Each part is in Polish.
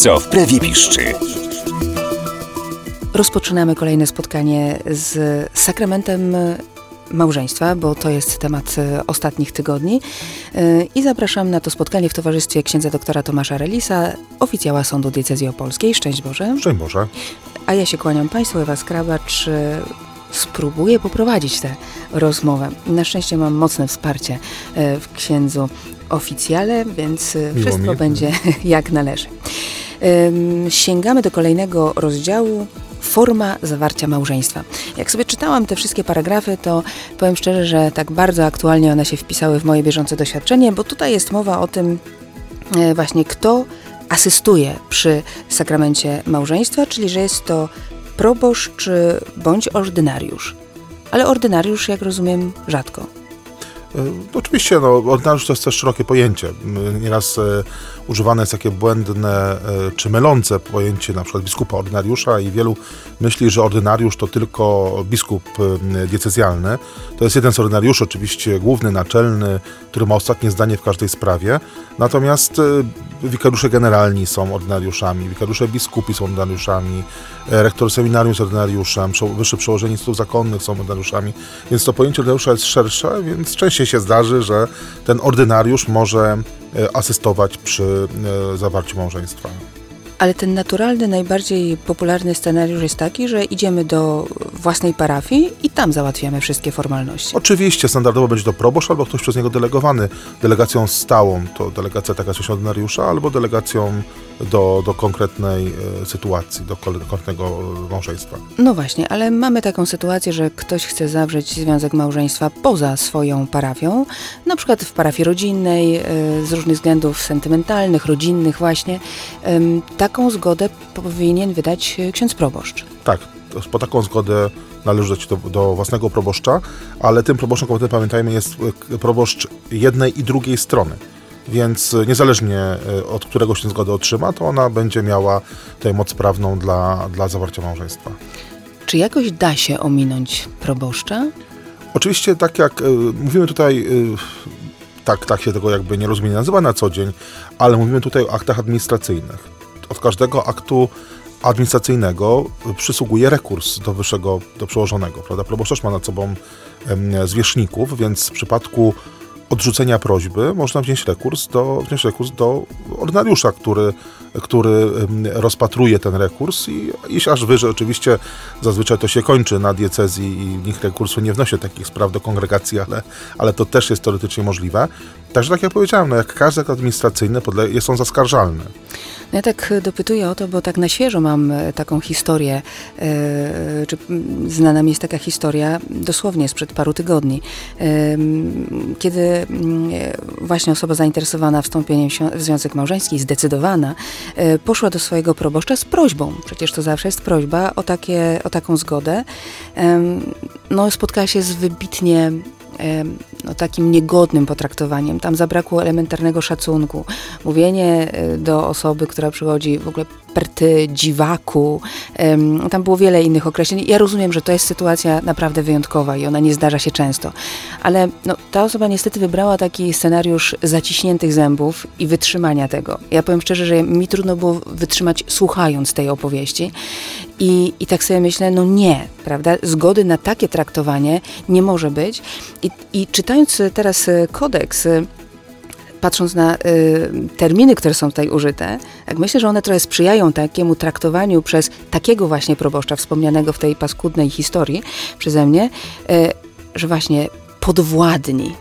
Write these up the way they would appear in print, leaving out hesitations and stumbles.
co w Prewie piszczy. Rozpoczynamy kolejne spotkanie z sakramentem małżeństwa, bo to jest temat ostatnich tygodni. I zapraszam na to spotkanie w towarzystwie księdza doktora Tomasza Relisa, oficjała Sądu Diecezji Opolskiej. Szczęść Boże. Szczęść Boże. A ja się kłaniam Państwu, Ewa Skrabacz. Spróbuję poprowadzić tę rozmowę. Na szczęście mam mocne wsparcie w księdzu oficjale, więc wszystko będzie jak należy. Sięgamy do kolejnego rozdziału. Forma zawarcia małżeństwa. Jak sobie czytałam te wszystkie paragrafy, to powiem szczerze, że tak bardzo aktualnie one się wpisały w moje bieżące doświadczenie, bo tutaj jest mowa o tym właśnie, kto asystuje przy sakramencie małżeństwa, czyli że jest to proboszcz bądź ordynariusz. Ale ordynariusz, jak rozumiem, rzadko. Oczywiście, ordynariusz to jest też szerokie pojęcie. Nieraz używane jest takie błędne czy mylące pojęcie na przykład biskupa ordynariusza i wielu myśli, że ordynariusz to tylko biskup diecezjalny. To jest jeden z ordynariuszy, oczywiście główny, naczelny, który ma ostatnie zdanie w każdej sprawie. Natomiast wikariusze generalni są ordynariuszami, wikariusze biskupi są ordynariuszami, rektor seminarium jest ordynariuszem, wyższy przełożeni instytutów zakonnych są ordynariuszami, więc to pojęcie ordynariusza jest szersze, więc częściej się zdarzy, że ten ordynariusz może asystować przy zawarciu małżeństwa. Ale ten naturalny, najbardziej popularny scenariusz jest taki, że idziemy do własnej parafii i tam załatwiamy wszystkie formalności. Oczywiście, standardowo będzie to proboszcz albo ktoś przez niego delegowany. Delegacją stałą to delegacja taka coś ordynariusza, albo delegacją do konkretnej sytuacji, do konkretnego małżeństwa. No właśnie, ale mamy taką sytuację, że ktoś chce zawrzeć związek małżeństwa poza swoją parafią, na przykład w parafii rodzinnej, z różnych względów sentymentalnych, rodzinnych właśnie. Taką zgodę powinien wydać ksiądz proboszcz. Tak, po taką zgodę należy dać do własnego proboszcza, ale tym proboszczem, pamiętajmy, jest proboszcz jednej i drugiej strony. Więc niezależnie od którego się zgodę otrzyma, to ona będzie miała tutaj moc prawną dla zawarcia małżeństwa. Czy jakoś da się ominąć proboszcza? Oczywiście, tak jak mówimy tutaj, tak się tego jakby nie rozumie, nie nazywa na co dzień, ale mówimy tutaj o aktach administracyjnych. Od każdego aktu administracyjnego przysługuje rekurs do przełożonego, prawda? Proboszcz ma nad sobą zwierzchników, więc w przypadku odrzucenia prośby można wziąć rekurs do ordynariusza, który rozpatruje ten rekurs i iść aż wyżej. Oczywiście zazwyczaj to się kończy na diecezji i nikt rekursu nie wnosi takich spraw do kongregacji, ale to też jest teoretycznie możliwe. Także tak jak powiedziałem, jak każdy akt administracyjny jest on zaskarżalny. No ja tak dopytuję o to, bo tak na świeżo mam taką historię, czy znana mi jest taka historia dosłownie sprzed paru tygodni, kiedy właśnie osoba zainteresowana wstąpieniem w związek małżeński, zdecydowana, poszła do swojego proboszcza z prośbą, przecież to zawsze jest prośba o taką zgodę, spotkała się z wybitnie takim niegodnym potraktowaniem. Tam zabrakło elementarnego szacunku. Mówienie do osoby, która przychodzi w ogóle perty, dziwaku. Tam było wiele innych określeń. Ja rozumiem, że to jest sytuacja naprawdę wyjątkowa i ona nie zdarza się często. Ale ta osoba niestety wybrała taki scenariusz zaciśniętych zębów i wytrzymania tego. Ja powiem szczerze, że mi trudno było wytrzymać słuchając tej opowieści. I tak sobie myślę, nie, prawda? Zgody na takie traktowanie nie może być. I czytając teraz kodeks, patrząc na terminy, które są tutaj użyte, jak myślę, że one trochę sprzyjają takiemu traktowaniu przez takiego właśnie proboszcza, wspomnianego w tej paskudnej historii przeze mnie, że właśnie podwładni.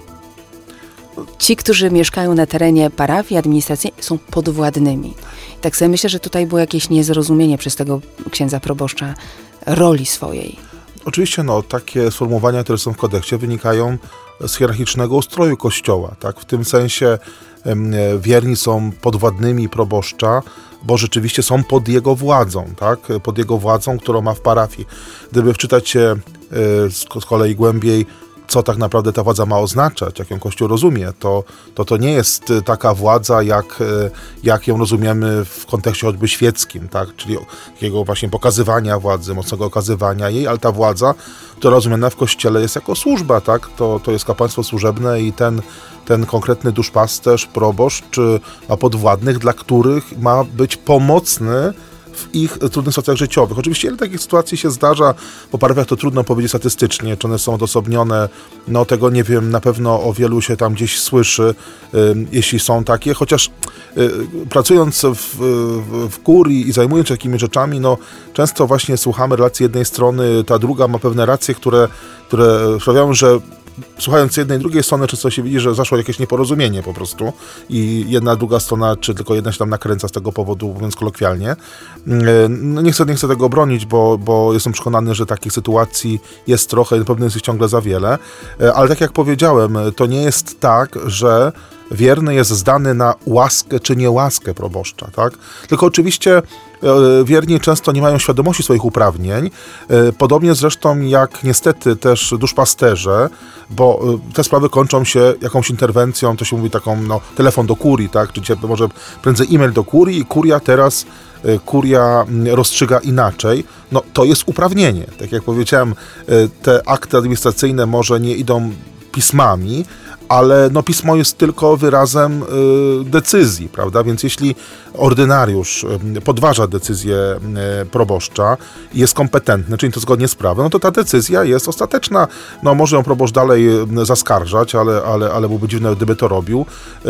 Ci, którzy mieszkają na terenie parafii administracyjnej, są podwładnymi. Tak sobie myślę, że tutaj było jakieś niezrozumienie przez tego księdza proboszcza roli swojej. Oczywiście, takie sformułowania, które są w kodeksie, wynikają z hierarchicznego ustroju Kościoła, tak? W tym sensie wierni są podwładnymi proboszcza, bo rzeczywiście są pod jego władzą, tak? Pod jego władzą, którą ma w parafii. Gdyby wczytać się z kolei głębiej co tak naprawdę ta władza ma oznaczać, jak ją Kościół rozumie, to nie jest taka władza, jak ją rozumiemy w kontekście choćby świeckim, tak? Czyli takiego właśnie pokazywania władzy, mocnego okazywania jej, ale ta władza, która rozumiana w Kościele jest jako służba, tak? To jest kapłaństwo służebne i ten konkretny duszpasterz, proboszcz ma podwładnych, dla których ma być pomocny w ich trudnych sytuacjach życiowych. Oczywiście ile takich sytuacji się zdarza, po parafiach to trudno powiedzieć statystycznie, czy one są odosobnione, no tego nie wiem, na pewno o wielu się tam gdzieś słyszy, jeśli są takie, chociaż pracując w kurii i zajmując się takimi rzeczami, no często właśnie słuchamy relacji jednej strony, ta druga ma pewne racje, które sprawiają, że słuchając jednej i drugiej strony, często się widzi, że zaszło jakieś nieporozumienie po prostu i jedna, druga strona, czy tylko jedna się tam nakręca z tego powodu, mówiąc kolokwialnie. No nie chcę tego bronić, bo jestem przekonany, że takich sytuacji jest trochę, na pewno jest ich ciągle za wiele, ale tak jak powiedziałem, to nie jest tak, że wierny jest zdany na łaskę czy niełaskę proboszcza, tak? Tylko oczywiście wierni często nie mają świadomości swoich uprawnień, podobnie zresztą jak niestety też duszpasterze, bo te sprawy kończą się jakąś interwencją, to się mówi taką, telefon do kurii, tak? Czy może prędzej e-mail do kurii i kuria rozstrzyga inaczej, no to jest uprawnienie. Tak jak powiedziałem, te akty administracyjne może nie idą pismami, ale pismo jest tylko wyrazem decyzji, prawda? Więc jeśli ordynariusz podważa decyzję proboszcza i jest kompetentny, czyli to zgodnie z prawem, no to ta decyzja jest ostateczna. No może ją proboszcz dalej zaskarżać, ale byłby dziwne, gdyby to robił.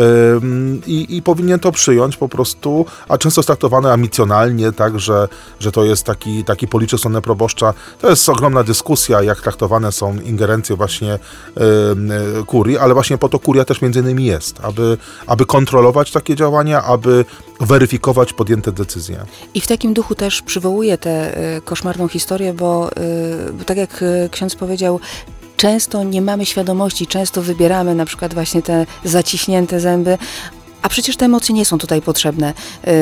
I powinien to przyjąć po prostu, a często jest traktowane ambicjonalnie, tak, że to jest taki policzek stronę proboszcza. To jest ogromna dyskusja, jak traktowane są ingerencje właśnie kurii, ale właśnie po to kuria też między innymi jest, aby kontrolować takie działania, aby weryfikować podjęte decyzje. I w takim duchu też przywołuję tę koszmarną historię, bo tak jak ksiądz powiedział, często nie mamy świadomości, często wybieramy na przykład właśnie te zaciśnięte zęby, a przecież te emocje nie są tutaj potrzebne.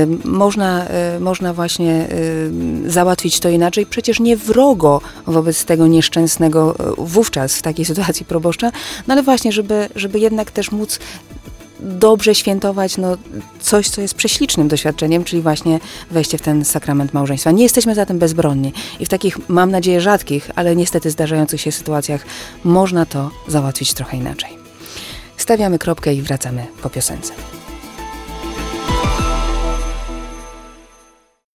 Można właśnie załatwić to inaczej, przecież nie wrogo wobec tego nieszczęsnego wówczas w takiej sytuacji proboszcza, no ale właśnie, żeby jednak też móc dobrze świętować coś, co jest prześlicznym doświadczeniem, czyli właśnie wejście w ten sakrament małżeństwa. Nie jesteśmy zatem bezbronni i w takich, mam nadzieję, rzadkich, ale niestety zdarzających się sytuacjach można to załatwić trochę inaczej. Stawiamy kropkę i wracamy po piosence.